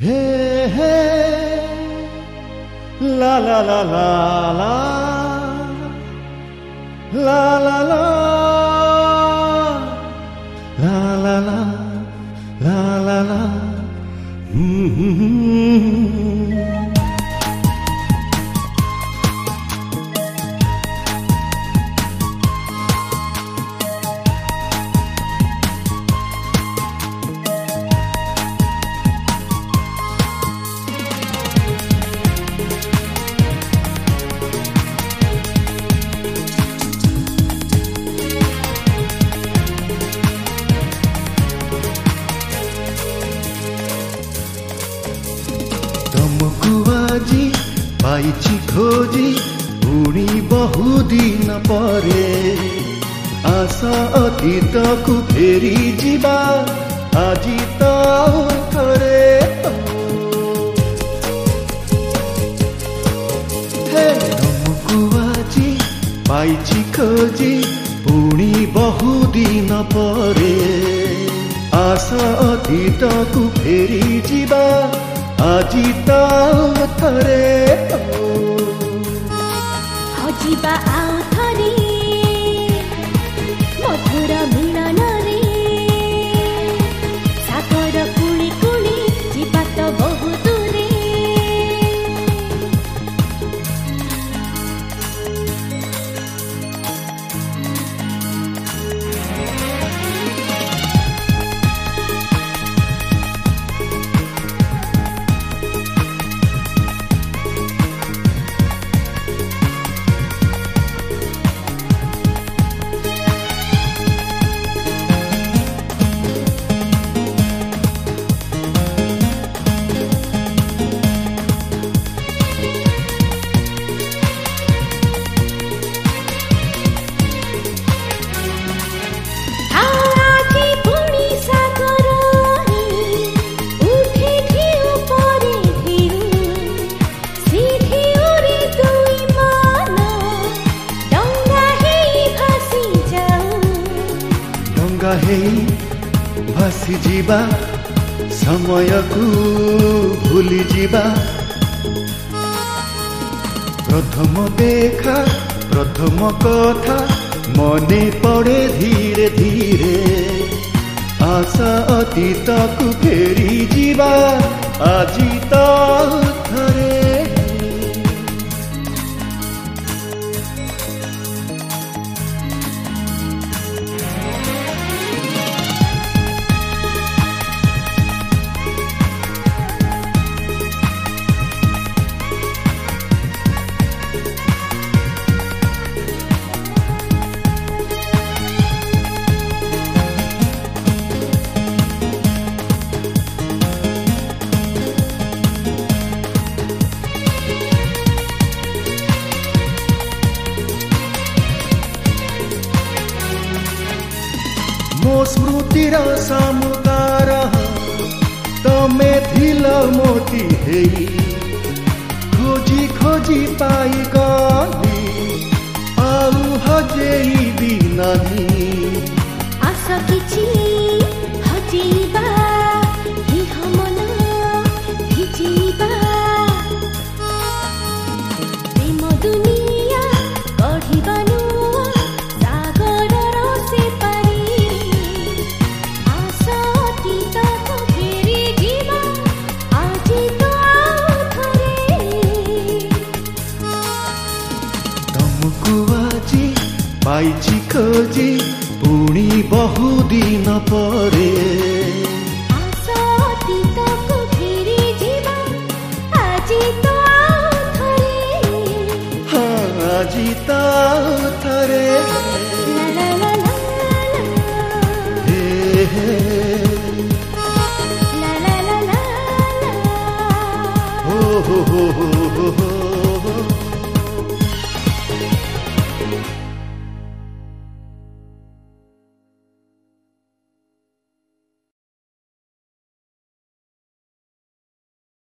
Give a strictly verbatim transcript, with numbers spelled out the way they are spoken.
हे हे ला ला ला ला ला ला ला ला ला ला ला ला ला ला जी पाइछि खोजी पुणी बहुदिन परे आशा अतीत को फेरी जीवा आजी तो थरे तुमको आजी पाइछि खोजी पुणी बहुदिन परे आशा अतीत को फेरी जीवा आजी तो थरे हजिबा आउ थरे मधुर मिलन रे सागर कुली कुली जीवा तो बहुत दूरे भासी जीवा समय को भूली जीवा प्रथम देखा प्रथम कथा मने पड़े धीरे धीरे आशा अतीत को फेरी जीवा आजी तो थरे मो स्मृतिर समुदार तमे थिल मोती हेई खोजी खोजी पाई गली आउ हजेइबी नहीं आशा किछि हजेइबा इह मन भिजिबा प्रेम दुनिया गढ़िबानु पाइछि खोजी पुणी बहुदिन परे आशा अतीत को फेरी जीवा आजी तो थरे हाँ आजी तो थरे ला ला ला ला हे हे ला ला ला ला हो हो हो हो हो